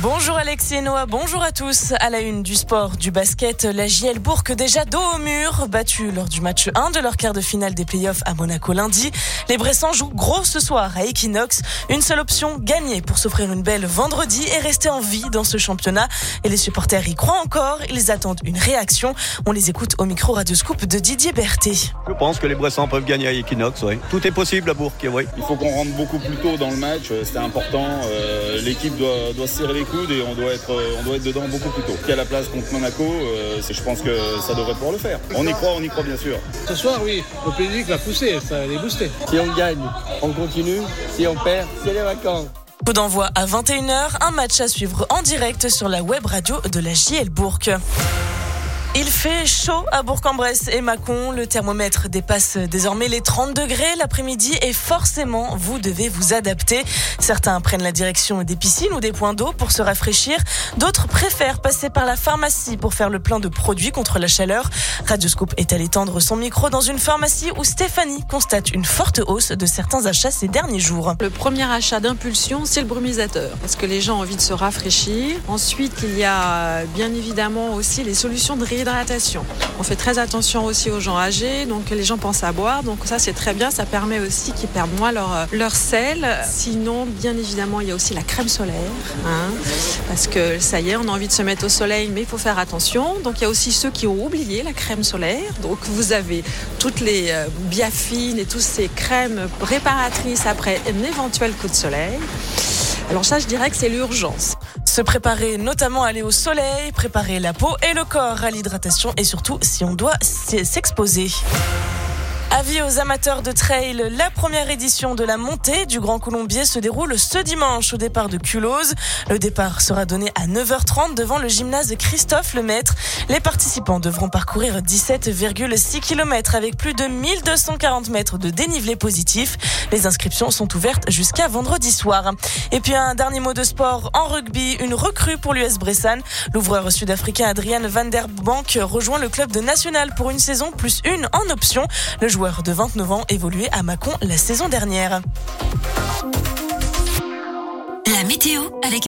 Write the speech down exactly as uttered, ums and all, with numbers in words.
Bonjour Alexis et Noah, bonjour à tous. À la une du sport, du basket, la J L Bourg déjà dos au mur, battue lors du match un de leur quart de finale des playoffs à Monaco lundi. Les Bressans jouent gros ce soir à Equinox. Une seule option, gagner pour s'offrir une belle vendredi et rester en vie dans ce championnat. Et les supporters y croient encore, ils attendent une réaction. On les écoute au micro Radio Scoop de Didier Berthet. Je pense que les Bressans peuvent gagner à Equinox, oui. Tout est possible à Bourg, oui. Il faut qu'on rentre beaucoup plus tôt dans le match, c'était important. Euh, l'équipe doit, doit se serrer les coudes et on doit être, on doit être dedans beaucoup plus tôt. Qu'à la place contre Monaco, euh, c'est, je pense que ça devrait pouvoir le faire. On y croit, on y croit bien sûr. Ce soir, oui, le public va pousser, ça va les booster. Si on gagne, on continue. Si on perd, c'est les vacances. Coup d'envoi à vingt et une heures, un match à suivre en direct sur la web radio de la J L Bourg. Il fait chaud à Bourg-en-Bresse et Mâcon. Le thermomètre dépasse désormais les trente degrés l'après-midi et forcément, vous devez vous adapter. Certains prennent la direction des piscines ou des points d'eau pour se rafraîchir. D'autres préfèrent passer par la pharmacie pour faire le plein de produits contre la chaleur. Radio Scoop est allé tendre son micro dans une pharmacie où Stéphanie constate une forte hausse de certains achats ces derniers jours. Le premier achat d'impulsion, c'est le brumisateur parce que les gens ont envie de se rafraîchir. Ensuite, il y a bien évidemment aussi les solutions de réhydratation. On fait très attention aussi aux gens âgés, donc les gens pensent à boire, donc ça c'est très bien, ça permet aussi qu'ils perdent moins leur, leur sel. Sinon, bien évidemment, il y a aussi la crème solaire, hein, parce que ça y est, on a envie de se mettre au soleil, mais il faut faire attention. Donc il y a aussi ceux qui ont oublié la crème solaire, donc vous avez toutes les euh, biafines et toutes ces crèmes réparatrices après un éventuel coup de soleil. Alors ça, je dirais que c'est l'urgence. Se préparer notamment à aller au soleil, préparer la peau et le corps à l'hydratation et surtout si on doit s'exposer. Avis aux amateurs de trail, la première édition de la montée du Grand Colombier se déroule ce dimanche au départ de Culose. Le départ sera donné à neuf heures trente devant le gymnase Christophe Lemaître. Les participants devront parcourir dix-sept virgule six kilomètres avec plus de mille deux cent quarante mètres de dénivelé positif. Les inscriptions sont ouvertes jusqu'à vendredi soir. Et puis un dernier mot de sport en rugby, une recrue pour l'U S Bressan. L'ouvreur sud-africain Adrian van der Bank rejoint le club de National pour une saison plus une en option. Le joueur de vingt-neuf ans évoluait à Mâcon la saison dernière. La météo avec